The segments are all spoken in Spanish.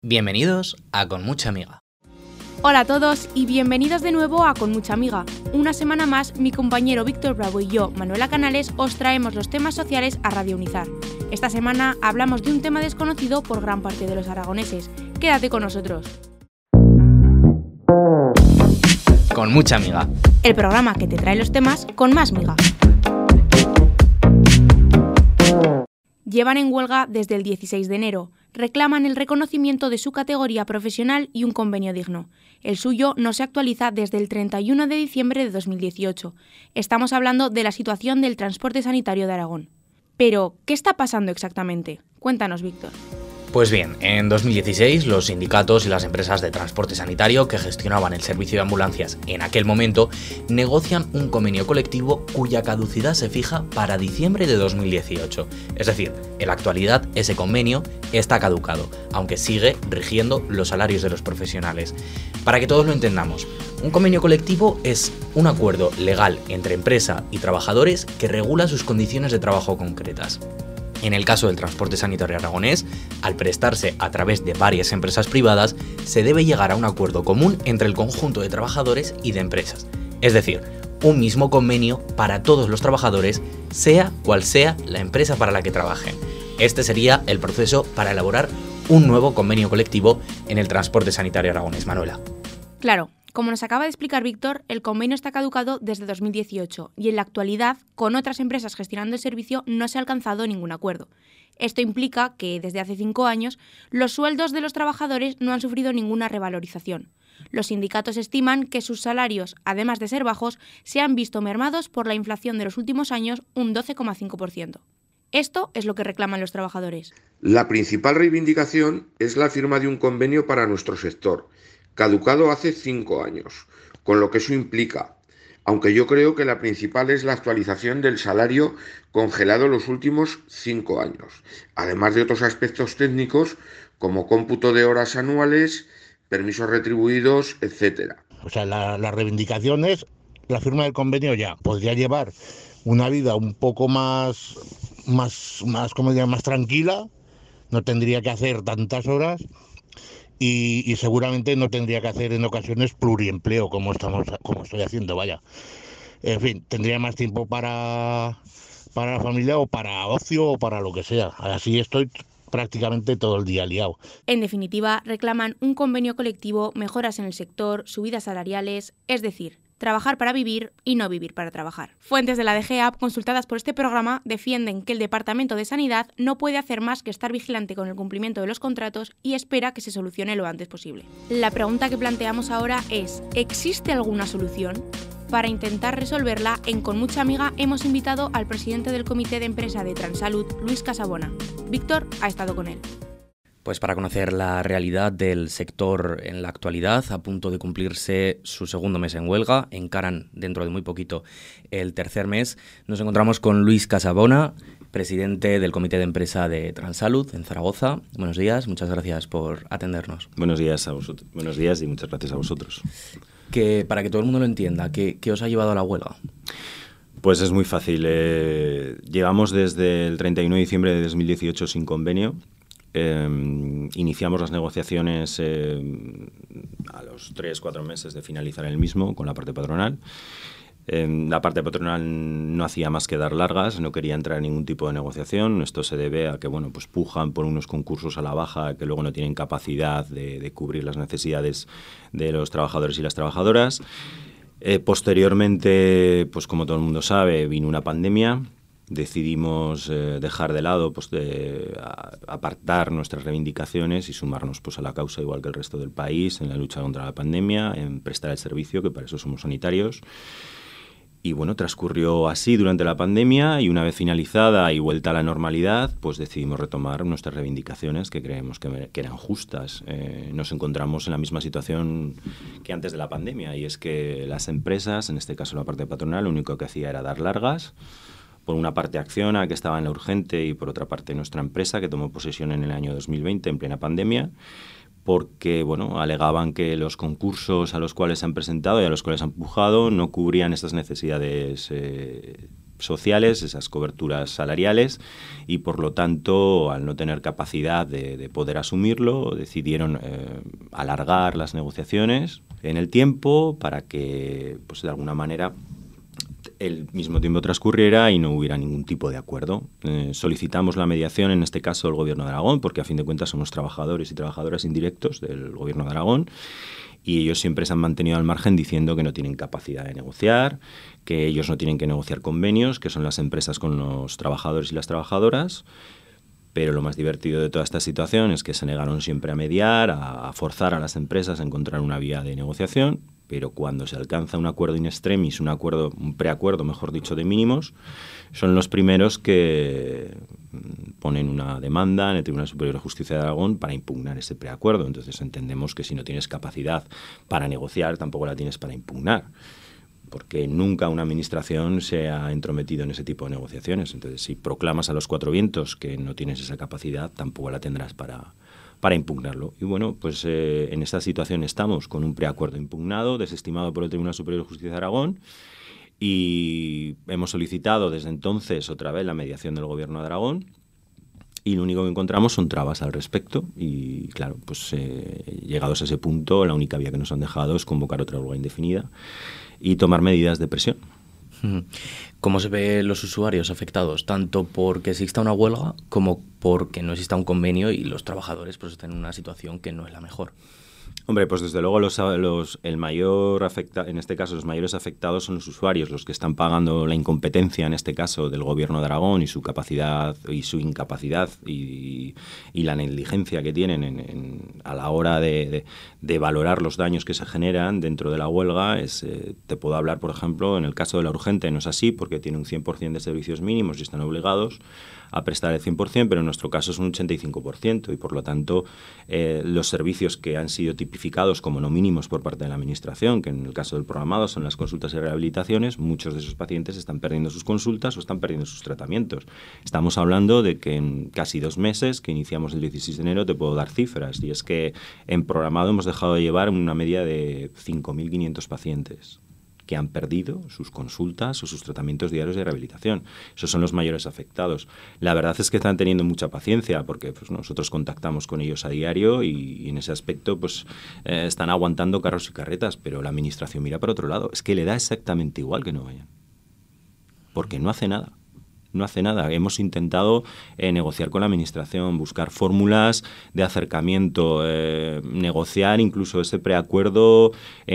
Bienvenidos a Con Mucha Amiga. Hola a todos y bienvenidos de nuevo a Con Mucha Amiga. Una semana más, mi compañero Víctor Bravo y yo, Manuela Canales, os traemos los temas sociales a Radio Unizar. Esta semana hablamos de un tema desconocido por gran parte de los aragoneses. Quédate con nosotros. Con Mucha Amiga. El programa que te trae los temas con más miga. Llevan en huelga desde el 16 de enero. Reclaman el reconocimiento de su categoría profesional y un convenio digno. El suyo no se actualiza desde el 31 de diciembre de 2018. Estamos hablando de la situación del transporte sanitario de Aragón. Pero, ¿qué está pasando exactamente? Cuéntanos, Víctor. Pues bien, en 2016 los sindicatos y las empresas de transporte sanitario que gestionaban el servicio de ambulancias en aquel momento negocian un convenio colectivo cuya caducidad se fija para diciembre de 2018. Es decir, en la actualidad ese convenio está caducado, aunque sigue rigiendo los salarios de los profesionales. Para que todos lo entendamos, un convenio colectivo es un acuerdo legal entre empresa y trabajadores que regula sus condiciones de trabajo concretas. En el caso del transporte sanitario aragonés, al prestarse a través de varias empresas privadas, se debe llegar a un acuerdo común entre el conjunto de trabajadores y de empresas. Es decir, un mismo convenio para todos los trabajadores, sea cual sea la empresa para la que trabajen. Este sería el proceso para elaborar un nuevo convenio colectivo en el transporte sanitario aragonés. Manuela. Claro. Como nos acaba de explicar Víctor, el convenio está caducado desde 2018 y en la actualidad, con otras empresas gestionando el servicio, no se ha alcanzado ningún acuerdo. Esto implica que, desde hace 5 años, los sueldos de los trabajadores no han sufrido ninguna revalorización. Los sindicatos estiman que sus salarios, además de ser bajos, se han visto mermados por la inflación de los últimos años un 12,5%. Esto es lo que reclaman los trabajadores. La principal reivindicación es la firma de un convenio para nuestro sector, caducado hace 5 años, con lo que eso implica, aunque yo creo que la principal es la actualización del salario congelado los últimos 5 años, además de otros aspectos técnicos como cómputo de horas anuales, permisos retribuidos, etc. O sea, la reivindicación es la firma del convenio ya. Podría llevar una vida un poco más tranquila, no tendría que hacer tantas horas. Y seguramente no tendría que hacer en ocasiones pluriempleo como estoy haciendo, vaya. En fin, tendría más tiempo para la familia o para ocio o para lo que sea. Así estoy prácticamente todo el día liado. En definitiva, reclaman un convenio colectivo, mejoras en el sector, subidas salariales, es decir, trabajar para vivir y no vivir para trabajar. Fuentes de la DGAP consultadas por este programa defienden que el Departamento de Sanidad no puede hacer más que estar vigilante con el cumplimiento de los contratos y espera que se solucione lo antes posible. La pregunta que planteamos ahora es, ¿existe alguna solución? Para intentar resolverla, en Con Mucha Amiga hemos invitado al presidente del Comité de Empresa de Transalud, Luis Casabona. Víctor ha estado con él. Pues para conocer la realidad del sector en la actualidad, a punto de cumplirse su segundo mes en huelga, encaran dentro de muy poquito el tercer mes, nos encontramos con Luis Casabona, presidente del Comité de Empresa de Transalud en Zaragoza. Buenos días, muchas gracias por atendernos. Buenos días a vosotros. Buenos días y muchas gracias a vosotros. Para que todo el mundo lo entienda, ¿qué os ha llevado a la huelga? Pues es muy fácil. Llevamos desde el 31 de diciembre de 2018 sin convenio. Iniciamos las negociaciones a los 3-4 meses de finalizar el mismo con la parte patronal. La parte patronal no hacía más que dar largas, no quería entrar en ningún tipo de negociación. Esto se debe a que pues pujan por unos concursos a la baja que luego no tienen capacidad de cubrir las necesidades de los trabajadores y las trabajadoras. Posteriormente, pues como todo el mundo sabe, vino una pandemia. Decidimos dejar de lado, apartar nuestras reivindicaciones y sumarnos a la causa, igual que el resto del país, en la lucha contra la pandemia, en prestar el servicio, que para eso somos sanitarios. Y bueno, transcurrió así durante la pandemia y una vez finalizada y vuelta a la normalidad, pues decidimos retomar nuestras reivindicaciones que creemos que eran justas. Nos encontramos en la misma situación que antes de la pandemia y es que las empresas, en este caso la parte patronal, lo único que hacía era dar largas. Por una parte Acciona, que estaba en la urgente, y por otra parte nuestra empresa, que tomó posesión en el año 2020, en plena pandemia, porque alegaban que los concursos a los cuales se han presentado y a los cuales han pujado no cubrían estas necesidades sociales, esas coberturas salariales, y por lo tanto, al no tener capacidad de poder asumirlo, decidieron alargar las negociaciones en el tiempo para que, pues de alguna manera, el mismo tiempo transcurriera y no hubiera ningún tipo de acuerdo. Solicitamos la mediación, en este caso, del Gobierno de Aragón, porque a fin de cuentas somos trabajadores y trabajadoras indirectos del Gobierno de Aragón, y ellos siempre se han mantenido al margen diciendo que no tienen capacidad de negociar, que ellos no tienen que negociar convenios, que son las empresas con los trabajadores y las trabajadoras. Pero lo más divertido de toda esta situación es que se negaron siempre a mediar, a forzar a las empresas a encontrar una vía de negociación, pero cuando se alcanza un acuerdo in extremis, un preacuerdo, mejor dicho, de mínimos, son los primeros que ponen una demanda en el Tribunal Superior de Justicia de Aragón para impugnar ese preacuerdo. Entonces entendemos que si no tienes capacidad para negociar, tampoco la tienes para impugnar, porque nunca una administración se ha entrometido en ese tipo de negociaciones. Entonces, si proclamas a los cuatro vientos que no tienes esa capacidad, tampoco la tendrás para impugnarlo. Y bueno, pues en esta situación estamos con un preacuerdo impugnado, desestimado por el Tribunal Superior de Justicia de Aragón, y hemos solicitado desde entonces otra vez la mediación del Gobierno de Aragón, y lo único que encontramos son trabas al respecto. Y claro, pues llegados a ese punto, la única vía que nos han dejado es convocar otra huelga indefinida y tomar medidas de presión. ¿Cómo se ven los usuarios afectados? Tanto porque exista una huelga como porque no exista un convenio y los trabajadores pues están en una situación que no es la mejor. Hombre, pues desde luego en este caso los mayores afectados son los usuarios, los que están pagando la incompetencia, en este caso, del Gobierno de Aragón y su capacidad y su incapacidad y la negligencia que tienen a la hora de valorar los daños que se generan dentro de la huelga. Te puedo hablar, por ejemplo, en el caso de la Urgente no es así, porque tiene un 100% de servicios mínimos y están obligados a prestar el 100%, pero en nuestro caso es un 85%, y por lo tanto los servicios que han sido tipificados como no mínimos por parte de la Administración, que en el caso del programado son las consultas y rehabilitaciones, muchos de esos pacientes están perdiendo sus consultas o están perdiendo sus tratamientos. Estamos hablando de que en casi 2 meses, que iniciamos el 16 de enero, te puedo dar cifras, y es que en programado hemos dejado de llevar una media de 5.500 pacientes que han perdido sus consultas o sus tratamientos diarios de rehabilitación. Esos son los mayores afectados. La verdad es que están teniendo mucha paciencia, porque pues, nosotros contactamos con ellos a diario y en ese aspecto pues están aguantando carros y carretas, pero la Administración mira para otro lado. Es que le da exactamente igual que no vayan, porque no hace nada. No hace nada. Hemos intentado negociar con la Administración, buscar fórmulas de acercamiento, negociar incluso ese preacuerdo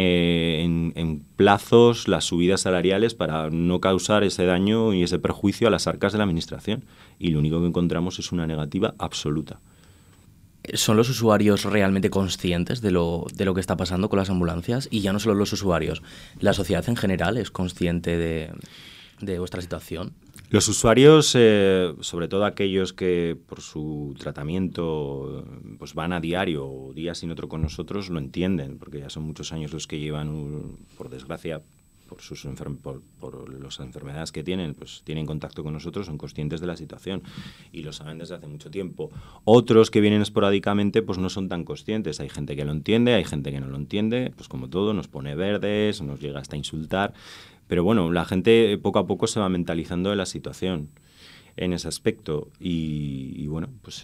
en plazos, las subidas salariales, para no causar ese daño y ese perjuicio a las arcas de la Administración. Y lo único que encontramos es una negativa absoluta. ¿Son los usuarios realmente conscientes de lo que está pasando con las ambulancias? Y ya no solo los usuarios, ¿la sociedad en general es consciente de vuestra situación? Los usuarios, sobre todo aquellos que por su tratamiento pues van a diario o día sin otro con nosotros, lo entienden, porque ya son muchos años los que llevan, por desgracia, por las enfermedades que tienen, pues tienen contacto con nosotros, son conscientes de la situación y lo saben desde hace mucho tiempo. Otros que vienen esporádicamente pues no son tan conscientes. Hay gente que lo entiende, hay gente que no lo entiende, pues como todo, nos pone verdes, nos llega hasta insultar. Pero bueno, la gente poco a poco se va mentalizando de la situación en ese aspecto y bueno, pues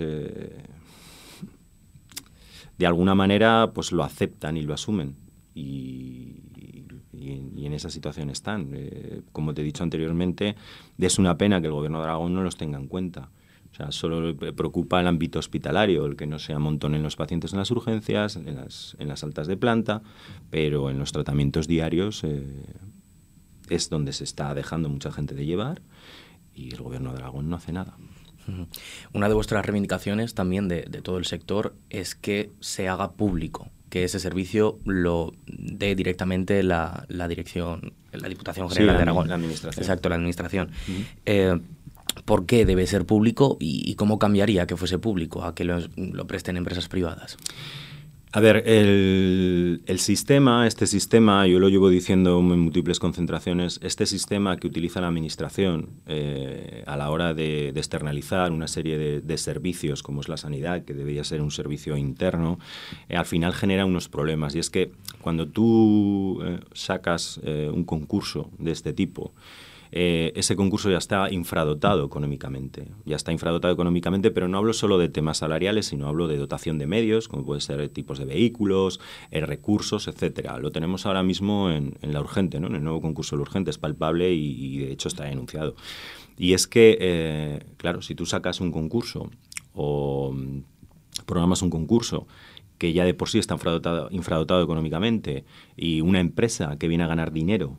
de alguna manera pues lo aceptan y lo asumen y en esa situación están. Como te he dicho anteriormente, es una pena que el Gobierno de Aragón no los tenga en cuenta. O sea, solo le preocupa el ámbito hospitalario, el que no se amontonen los pacientes en las urgencias, en las altas de planta, pero en los tratamientos diarios es donde se está dejando mucha gente de llevar y el Gobierno de Aragón no hace nada. Una de vuestras reivindicaciones también de todo el sector es que se haga público, que ese servicio lo dé directamente la dirección, la Diputación General de Aragón. La Administración. Exacto, la Administración. ¿Por qué debe ser público y cómo cambiaría que fuese público a que lo presten empresas privadas? A ver, este sistema, yo lo llevo diciendo en múltiples concentraciones, este sistema que utiliza la Administración a la hora de externalizar una serie de servicios, como es la sanidad, que debería ser un servicio interno, al final genera unos problemas. Y es que cuando tú sacas un concurso de este tipo, ese concurso ya está infradotado económicamente. Pero no hablo solo de temas salariales, sino hablo de dotación de medios, como pueden ser tipos de vehículos, recursos, etcétera. Lo tenemos ahora mismo en la urgente, ¿no? En el nuevo concurso de la urgente, es palpable y de hecho está denunciado. Y es que, claro, si tú sacas un concurso o programas un concurso que ya de por sí está infradotado económicamente y una empresa que viene a ganar dinero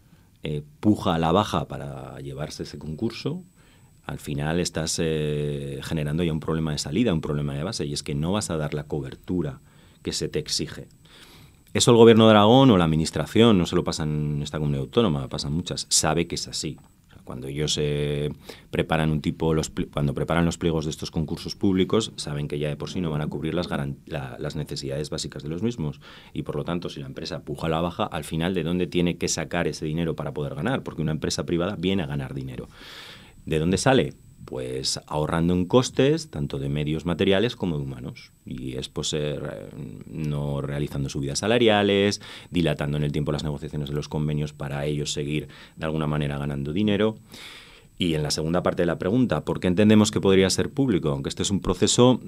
puja a la baja para llevarse ese concurso, al final estás generando ya un problema de salida, un problema de base, y es que no vas a dar la cobertura que se te exige. Eso el Gobierno de Aragón o la Administración, no se lo pasan en esta comunidad autónoma, pasan muchas, sabe que es así. Cuando ellos preparan cuando preparan los pliegos de estos concursos públicos, saben que ya de por sí no van a cubrir las necesidades básicas de los mismos. Y por lo tanto, si la empresa puja a la baja, al final, ¿de dónde tiene que sacar ese dinero para poder ganar? Porque una empresa privada viene a ganar dinero. ¿De dónde sale? Pues ahorrando en costes, tanto de medios materiales como de humanos. Y es pues no realizando subidas salariales, dilatando en el tiempo las negociaciones de los convenios para ellos seguir de alguna manera ganando dinero. Y en la segunda parte de la pregunta, ¿por qué entendemos que podría ser público? Aunque este es un proceso,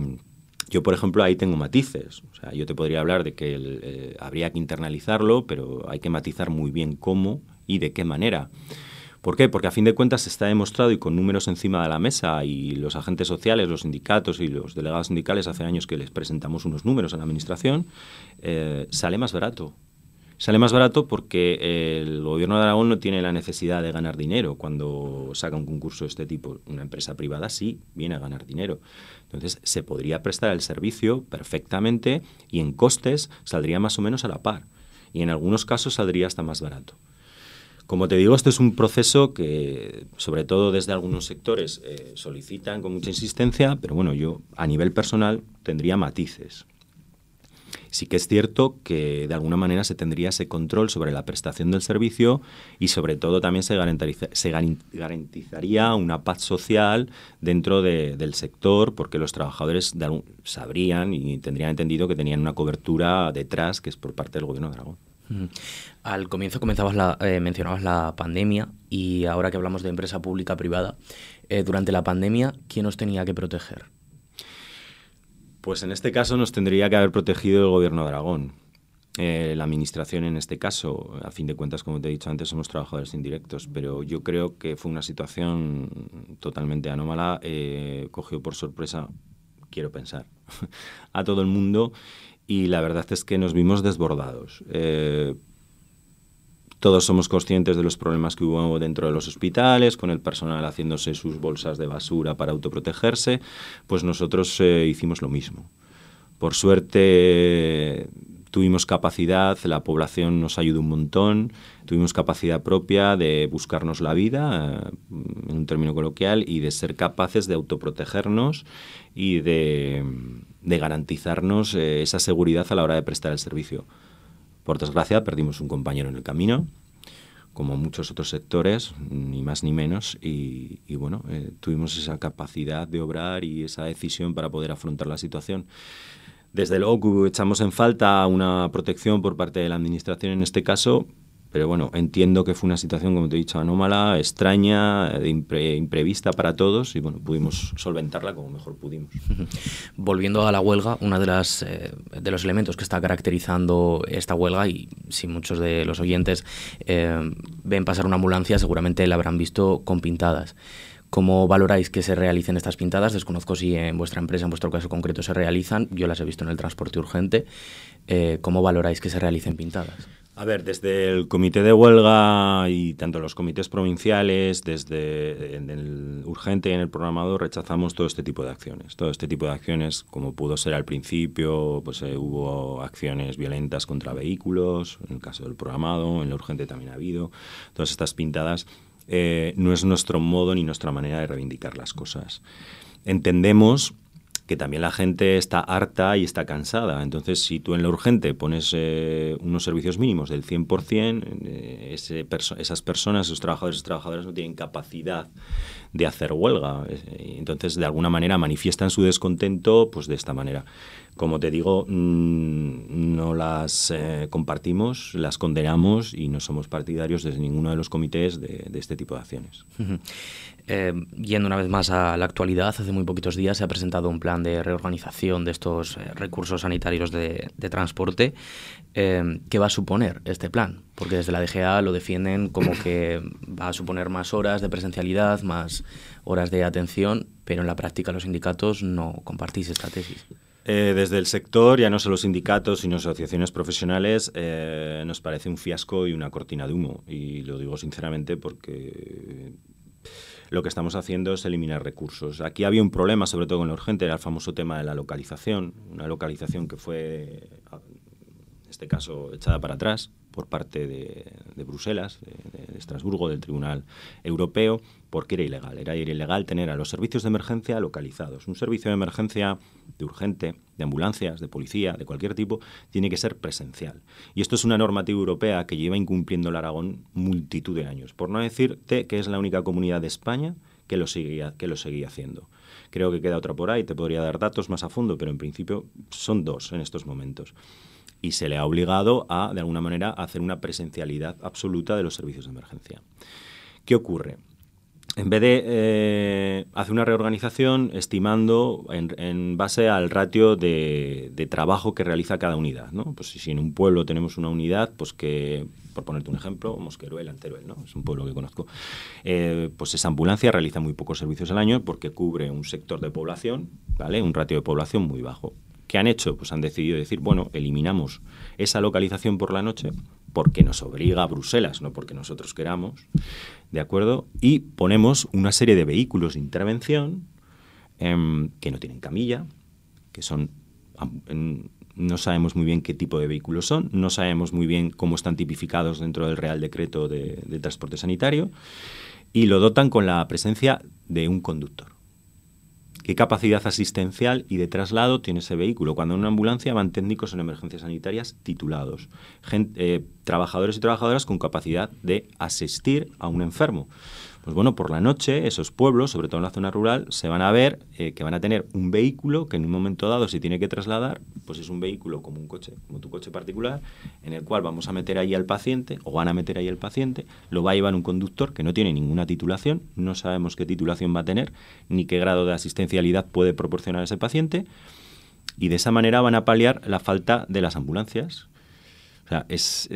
yo por ejemplo ahí tengo matices. O sea, yo te podría hablar de que habría que internalizarlo, pero hay que matizar muy bien cómo y de qué manera. ¿Por qué? Porque a fin de cuentas está demostrado y con números encima de la mesa y los agentes sociales, los sindicatos y los delegados sindicales hace años que les presentamos unos números a la Administración, sale más barato. Sale más barato porque el Gobierno de Aragón no tiene la necesidad de ganar dinero cuando saca un concurso de este tipo. Una empresa privada sí viene a ganar dinero. Entonces se podría prestar el servicio perfectamente y en costes saldría más o menos a la par. Y en algunos casos saldría hasta más barato. Como te digo, esto es un proceso que, sobre todo desde algunos sectores, solicitan con mucha insistencia, pero bueno, yo a nivel personal tendría matices. Sí que es cierto que de alguna manera se tendría ese control sobre la prestación del servicio y sobre todo también se garantizaría una paz social dentro del sector, porque los trabajadores sabrían y tendrían entendido que tenían una cobertura detrás que es por parte del Gobierno de Aragón. Al comienzo mencionabas la pandemia y ahora que hablamos de empresa pública-privada, durante la pandemia, ¿quién os tenía que proteger? Pues en este caso nos tendría que haber protegido el Gobierno de Aragón. La Administración en este caso, a fin de cuentas, como te he dicho antes, somos trabajadores indirectos, pero yo creo que fue una situación totalmente anómala, cogió por sorpresa, quiero pensar, a todo el mundo. Y la verdad es que nos vimos desbordados. Todos somos conscientes de los problemas que hubo dentro de los hospitales, con el personal haciéndose sus bolsas de basura para autoprotegerse. Pues nosotros hicimos lo mismo. Por suerte tuvimos capacidad, la población nos ayudó un montón, tuvimos capacidad propia de buscarnos la vida, en un término coloquial, y de ser capaces de autoprotegernos y de garantizarnos esa seguridad a la hora de prestar el servicio. Por desgracia, perdimos un compañero en el camino, como muchos otros sectores, ni más ni menos, y bueno, tuvimos esa capacidad de obrar y esa decisión para poder afrontar la situación. Desde luego que echamos en falta una protección por parte de la Administración en este caso, pero bueno, entiendo que fue una situación, como te he dicho, anómala, extraña, imprevista para todos y bueno, pudimos solventarla como mejor pudimos. Volviendo a la huelga, uno de los elementos que está caracterizando esta huelga, y si muchos de los oyentes ven pasar una ambulancia, seguramente la habrán visto con pintadas. ¿Cómo valoráis que se realicen estas pintadas? Desconozco si en vuestra empresa, en vuestro caso concreto, se realizan. Yo las he visto en el transporte urgente. ¿Cómo valoráis que se realicen pintadas? A ver, desde el comité de huelga y tanto los comités provinciales, desde en el urgente y en el programado, rechazamos todo este tipo de acciones. Todo este tipo de acciones, como pudo ser al principio, pues hubo acciones violentas contra vehículos, en el caso del programado, en el urgente también ha habido. Todas estas pintadas no es nuestro modo ni nuestra manera de reivindicar las cosas. Entendemos que también la gente está harta y está cansada. Entonces, si tú en lo urgente pones unos servicios mínimos del 100%, esas personas, esos trabajadores y trabajadoras no tienen capacidad de hacer huelga. Entonces, de alguna manera manifiestan su descontento pues de esta manera. Como te digo, no las compartimos, las condenamos y no somos partidarios desde ninguno de los comités de este tipo de acciones. Yendo una vez más a la actualidad, hace muy poquitos días se ha presentado un plan de reorganización de estos recursos sanitarios de transporte. ¿Qué va a suponer este plan? Porque desde la DGA lo defienden como que va a suponer más horas de presencialidad, más horas de atención, pero en la práctica los sindicatos no compartís esta tesis. Desde el sector, ya no solo sindicatos, sino asociaciones profesionales, nos parece un fiasco y una cortina de humo. Y lo digo sinceramente porque lo que estamos haciendo es eliminar recursos. Aquí había un problema, sobre todo con lo urgente, era el famoso tema de la localización. Una localización que fue, en este caso, echada para atrás por parte de Bruselas, de Estrasburgo, del Tribunal Europeo, porque era ilegal. Era ilegal tener a los servicios de emergencia localizados. Un servicio de emergencia de urgente, de ambulancias, de policía, de cualquier tipo, tiene que ser presencial. Y esto es una normativa europea que lleva incumpliendo el Aragón multitud de años. Por no decirte que es la única comunidad de España que lo seguía haciendo. Creo que queda otra por ahí, te podría dar datos más a fondo, pero en principio son 2 en estos momentos. Y se le ha obligado a, de alguna manera, a hacer una presencialidad absoluta de los servicios de emergencia. ¿Qué ocurre? En vez de hacer una reorganización estimando en base al ratio de trabajo que realiza cada unidad, ¿no? Pues si en un pueblo tenemos una unidad, pues que, por ponerte un ejemplo, Mosqueruel, Anteruel, ¿no? Es un pueblo que conozco. Pues esa ambulancia realiza muy pocos servicios al año porque cubre un sector de población, ¿vale? Un ratio de población muy bajo. ¿Qué han hecho? Pues han decidido decir, bueno, eliminamos esa localización por la noche porque nos obliga a Bruselas, no porque nosotros queramos, ¿de acuerdo? Y ponemos una serie de vehículos de intervención que no tienen camilla, que son... no sabemos muy bien qué tipo de vehículos son, no sabemos muy bien cómo están tipificados dentro del Real Decreto de Transporte Sanitario, y lo dotan con la presencia de un conductor. ¿Qué capacidad asistencial y de traslado tiene ese vehículo? Cuando en una ambulancia van técnicos en emergencias sanitarias titulados, trabajadores y trabajadoras con capacidad de asistir a un enfermo. Pues bueno, por la noche esos pueblos, sobre todo en la zona rural, se van a ver que van a tener un vehículo que en un momento dado se tiene que trasladar, pues es un vehículo como un coche, como tu coche particular, en el cual vamos a meter ahí al paciente, o van a meter ahí al paciente, lo va a llevar un conductor que no tiene ninguna titulación, no sabemos qué titulación va a tener, ni qué grado de asistencialidad puede proporcionar ese paciente, y de esa manera van a paliar la falta de las ambulancias. O sea, es...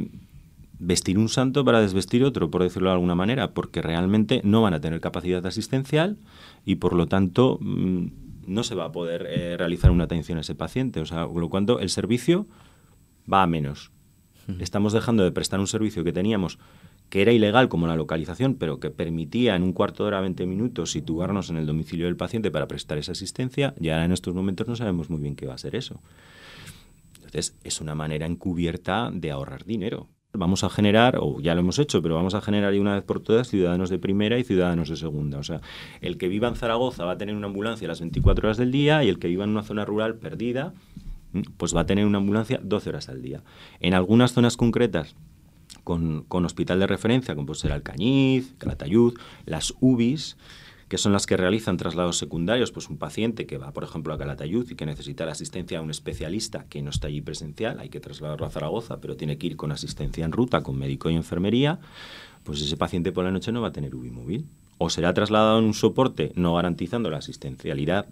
vestir un santo para desvestir otro, por decirlo de alguna manera, porque realmente no van a tener capacidad asistencial y, por lo tanto, no se va a poder realizar una atención a ese paciente. O sea, con lo cual el servicio va a menos. Estamos dejando de prestar un servicio que teníamos, que era ilegal como la localización, pero que permitía en un cuarto de hora, 20 minutos, situarnos en el domicilio del paciente para prestar esa asistencia, y ahora en estos momentos no sabemos muy bien qué va a ser eso. Entonces, es una manera encubierta de ahorrar dinero. Vamos a generar, o ya lo hemos hecho, pero vamos a generar de una vez por todas ciudadanos de primera y ciudadanos de segunda. O sea, el que viva en Zaragoza va a tener una ambulancia las 24 horas del día, y el que viva en una zona rural perdida, pues va a tener una ambulancia 12 horas al día. En algunas zonas concretas, con hospital de referencia, como puede ser Alcañiz, Calatayud, las UBIs, que son las que realizan traslados secundarios, pues un paciente que va, por ejemplo, a Calatayud y que necesita la asistencia de un especialista que no está allí presencial, hay que trasladarlo a Zaragoza, pero tiene que ir con asistencia en ruta, con médico y enfermería, pues ese paciente por la noche no va a tener UBI móvil. O será trasladado en un soporte no garantizando la asistencialidad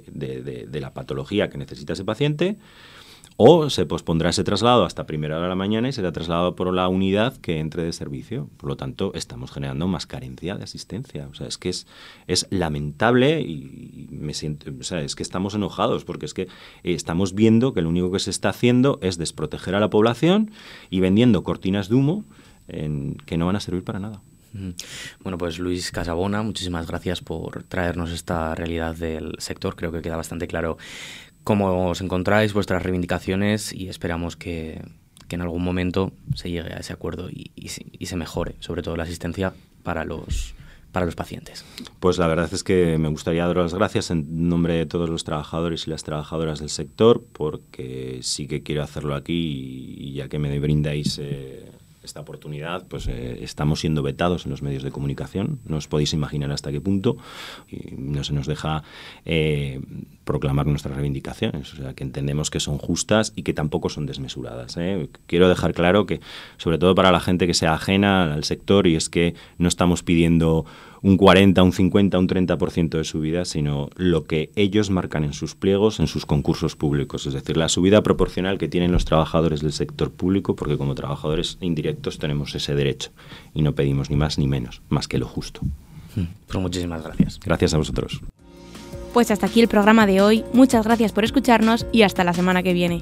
de la patología que necesita ese paciente, o se pospondrá ese traslado hasta primera hora de la mañana y será trasladado por la unidad que entre de servicio. Por lo tanto, estamos generando más carencia de asistencia. O sea, es que es lamentable y me siento, o sea, es que estamos enojados porque es que estamos viendo que lo único que se está haciendo es desproteger a la población y vendiendo cortinas de humo que no van a servir para nada. Bueno, pues Luis Casabona, muchísimas gracias por traernos esta realidad del sector. Creo que queda bastante claro cómo os encontráis, vuestras reivindicaciones, y esperamos que en algún momento se llegue a ese acuerdo y se mejore, sobre todo la asistencia para los pacientes. Pues la verdad es que me gustaría dar las gracias en nombre de todos los trabajadores y las trabajadoras del sector, porque sí que quiero hacerlo aquí, y ya que me brindáis esta oportunidad, pues estamos siendo vetados en los medios de comunicación. No os podéis imaginar hasta qué punto. Y no se nos deja proclamar nuestras reivindicaciones. O sea, que entendemos que son justas y que tampoco son desmesuradas. Quiero dejar claro que, sobre todo para la gente que sea ajena al sector, y es que no estamos pidiendo un 40, un 50, un 30% de subida, sino lo que ellos marcan en sus pliegos, en sus concursos públicos. Es decir, la subida proporcional que tienen los trabajadores del sector público, porque como trabajadores indirectos tenemos ese derecho y no pedimos ni más ni menos, más que lo justo. Pues muchísimas gracias. Gracias a vosotros. Pues hasta aquí el programa de hoy. Muchas gracias por escucharnos y hasta la semana que viene.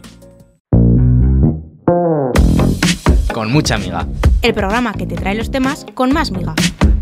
Con mucha miga. El programa que te trae los temas con más miga.